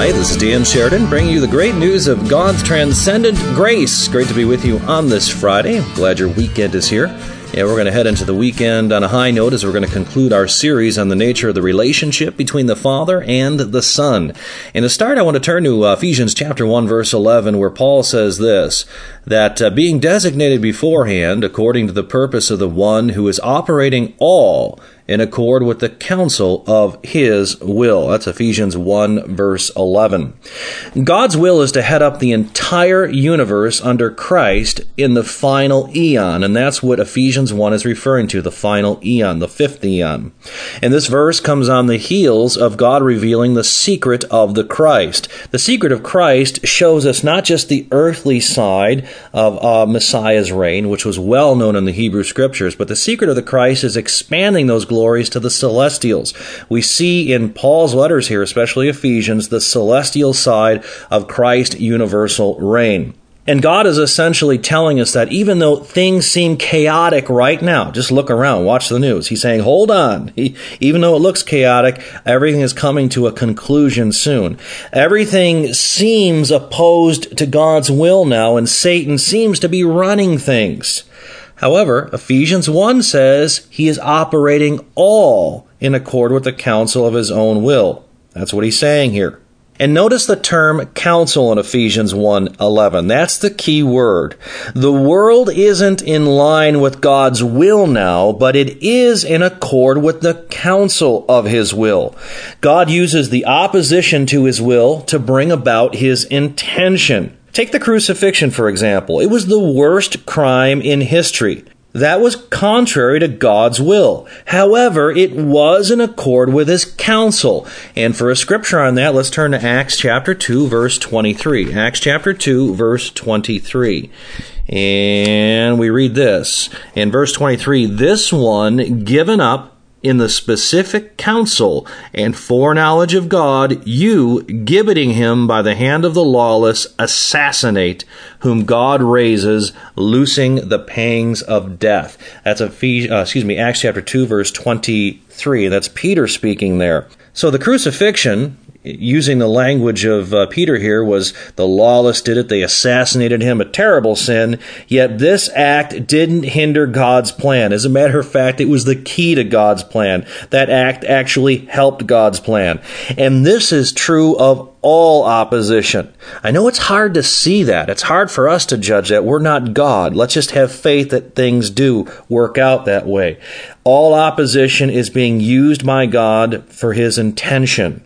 Hi, this is Dan Sheridan, bringing you the great news of God's transcendent grace. Great to be with you on this Friday. I'm glad your weekend is here. Yeah, we're going to head into the weekend on a high note as we're going to conclude our series on the nature of the relationship between the Father and the Son. And to start, I want to turn to Ephesians chapter 1, verse 11, where Paul says this, that being designated beforehand according to the purpose of the one who is operating all in accord with the counsel of His will. That's Ephesians 1, verse 11. God's will is to head up the entire universe under Christ in the final eon, and that's what Ephesians 1 is referring to, the final eon, the fifth eon. And this verse comes on the heels of God revealing the secret of the Christ. The secret of Christ shows us not just the earthly side of Messiah's reign, which was well known in the Hebrew Scriptures, but the secret of the Christ is expanding those glories to the celestials. We see in Paul's letters here, especially Ephesians, the celestial side of Christ's universal reign. And God is essentially telling us that even though things seem chaotic right now, just look around, watch the news. He's saying, hold on. Even though it looks chaotic, everything is coming to a conclusion soon. Everything seems opposed to God's will now, and Satan seems to be running things. However, Ephesians 1 says he is operating all in accord with the counsel of his own will. That's what he's saying here. And notice the term counsel in Ephesians 1:11. That's the key word. The world isn't in line with God's will now, but it is in accord with the counsel of His will. God uses the opposition to His will to bring about His intention. Take the crucifixion, for example. It was the worst crime in history. That was contrary to God's will. However, it was in accord with His counsel. And for a scripture on that, let's turn to Acts chapter 2, verse 23. Acts chapter 2, verse 23. And we read this. In verse 23, this one given up in the specific counsel and foreknowledge of God, you, gibbeting him by the hand of the lawless, assassinate, whom God raises, loosing the pangs of death. That's Acts chapter 2, verse 23. That's Peter speaking there. So the crucifixion, using the language of Peter here, was the lawless did it. They assassinated him, a terrible sin. Yet this act didn't hinder God's plan. As a matter of fact, it was the key to God's plan. That act actually helped God's plan. And this is true of all opposition. I know it's hard to see that. It's hard for us to judge that. We're not God. Let's just have faith that things do work out that way. All opposition is being used by God for His intention.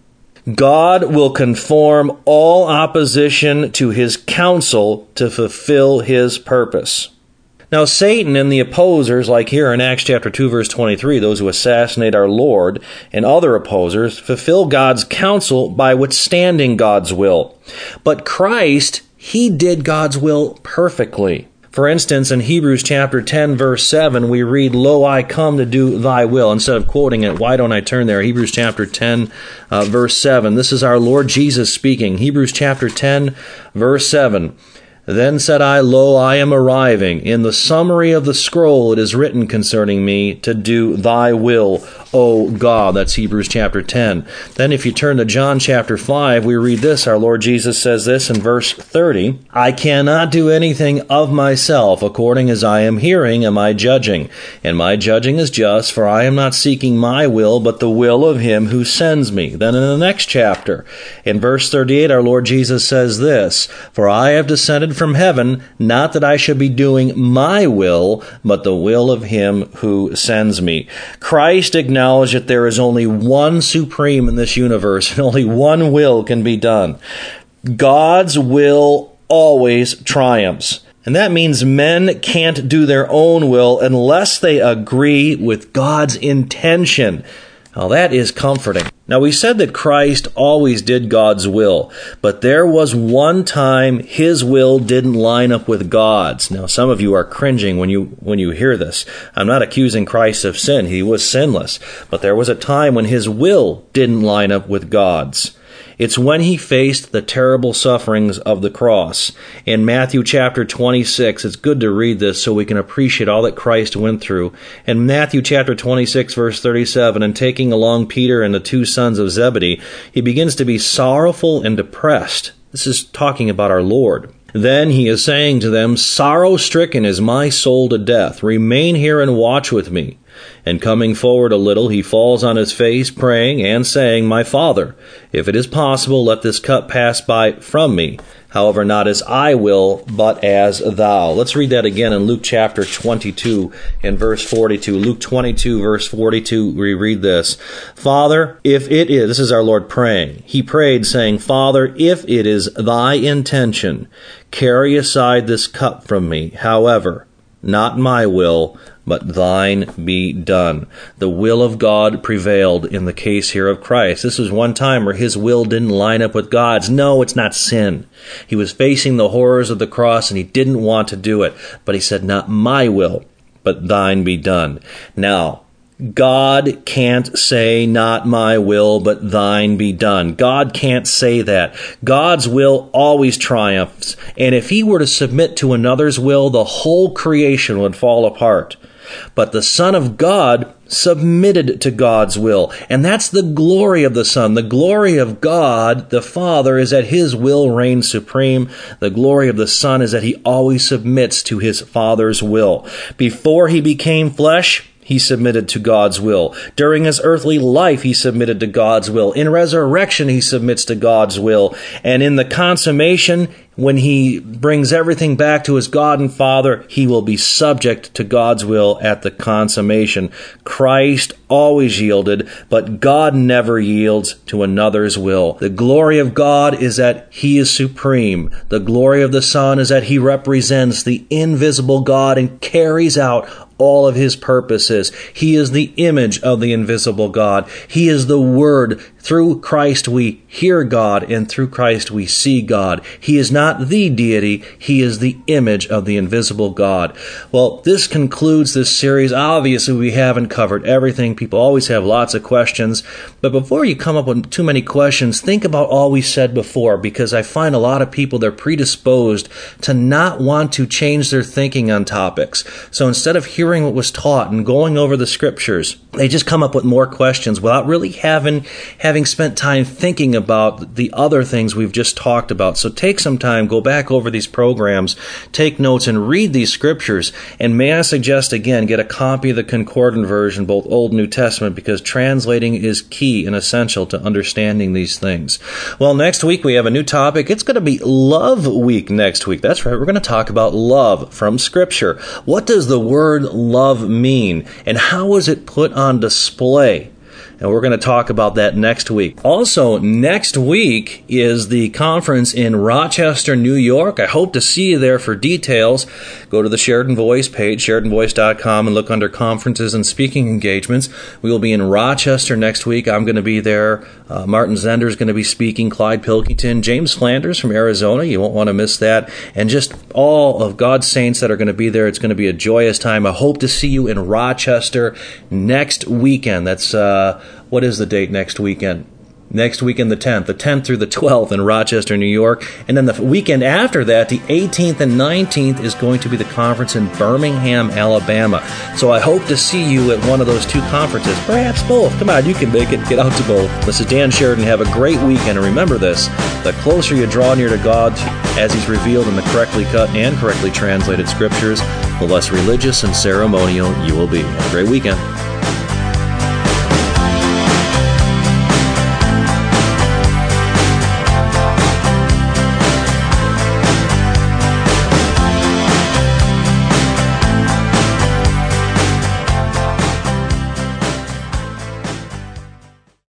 God will conform all opposition to His counsel to fulfill His purpose. Now, Satan and the opposers, like here in Acts chapter 2, verse 23, those who assassinate our Lord and other opposers, fulfill God's counsel by withstanding God's will. But Christ, He did God's will perfectly. For instance, in Hebrews chapter 10, verse 7, we read, Lo, I come to do thy will. Instead of quoting it, why don't I turn there? Hebrews chapter 10, verse 7. This is our Lord Jesus speaking. Hebrews chapter 10, verse 7. Then said I, Lo, I am arriving. In the summary of the scroll it is written concerning me to do thy will, O God. That's Hebrews chapter 10. Then if you turn to John chapter 5, we read this. Our Lord Jesus says this in verse 30. I cannot do anything of myself. According as I am hearing, am I judging. And my judging is just, for I am not seeking my will, but the will of Him who sends me. Then in the next chapter, in verse 38, our Lord Jesus says this. For I have descended from heaven, not that I should be doing my will, but the will of Him who sends me. Christ acknowledged that there is only one supreme in this universe, and only one will can be done. God's will always triumphs. And that means men can't do their own will unless they agree with God's intention. Now that is comforting. Now we said that Christ always did God's will, but there was one time His will didn't line up with God's. Now some of you are cringing when you hear this. I'm not accusing Christ of sin. He was sinless. But there was a time when His will didn't line up with God's. It's when he faced the terrible sufferings of the cross. In Matthew chapter 26, it's good to read this so we can appreciate all that Christ went through. In Matthew chapter 26, verse 37, and taking along Peter and the two sons of Zebedee, he begins to be sorrowful and depressed. This is talking about our Lord. Then he is saying to them, "Sorrow-stricken is my soul to death. Remain here and watch with me." And coming forward a little, he falls on his face, praying and saying, "My Father, if it is possible, let this cup pass by from me. However, not as I will, but as thou." Let's read that again in Luke chapter 22 and verse 42. Luke 22, verse 42, we read this. "Father, if it is," this is our Lord praying. He prayed, saying, "Father, if it is thy intention, carry aside this cup from me. However, not my will, but thine be done." The will of God prevailed in the case here of Christ. This was one time where his will didn't line up with God's. No, it's not sin. He was facing the horrors of the cross and he didn't want to do it. But he said, "Not my will, but thine be done." Now, God can't say, "Not my will, but thine be done." God can't say that. God's will always triumphs. And if he were to submit to another's will, the whole creation would fall apart. But the Son of God submitted to God's will. And that's the glory of the Son. The glory of God, the Father, is that his will reigns supreme. The glory of the Son is that he always submits to his Father's will. Before he became flesh, he submitted to God's will. During his earthly life, he submitted to God's will. In resurrection, he submits to God's will. And in the consummation, when he brings everything back to his God and Father, he will be subject to God's will at the consummation. Christ always yielded, but God never yields to another's will. The glory of God is that he is supreme. The glory of the Son is that he represents the invisible God and carries out all of his purposes. He is the image of the invisible God. He is the Word. Through Christ we hear God, and through Christ we see God. He is not the deity. He is the image of the invisible God. Well, this concludes this series. Obviously, we haven't covered everything. People always have lots of questions. But before you come up with too many questions, think about all we said before, because I find a lot of people, they're predisposed to not want to change their thinking on topics. So instead of hearing what was taught and going over the scriptures, they just come up with more questions without really having spent time thinking about the other things we've just talked about. So take some time, go back over these programs, take notes, and read these scriptures. And may I suggest again, get a copy of the Concordant version, both Old and New Testament, because translating is key and essential to understanding these things. Well, next week we have a new topic. It's going to be Love Week next week. That's right, we're going to talk about love from Scripture. What does the word love mean, and how is it put on display? And we're going to talk about that next week. Also, next week is the conference in Rochester, New York. I hope to see you there for details. Go to the Sheridan Voice page, SheridanVoice.com, and look under conferences and speaking engagements. We will be in Rochester next week. I'm going to be there. Martin Zender is going to be speaking, Clyde Pilkington, James Flanders from Arizona. You won't want to miss that. And just all of God's saints that are going to be there. It's going to be a joyous time. I hope to see you in Rochester next weekend. That's what is the date next weekend? Next weekend, the 10th through the 12th in Rochester, New York. And then the weekend after that, the 18th and 19th, is going to be the conference in Birmingham, Alabama. So I hope to see you at one of those two conferences, perhaps both. Come on, you can make it. Get out to both. This is Dan Sheridan. Have a great weekend. And remember this, the closer you draw near to God as He's revealed in the correctly cut and correctly translated Scriptures, the less religious and ceremonial you will be. Have a great weekend.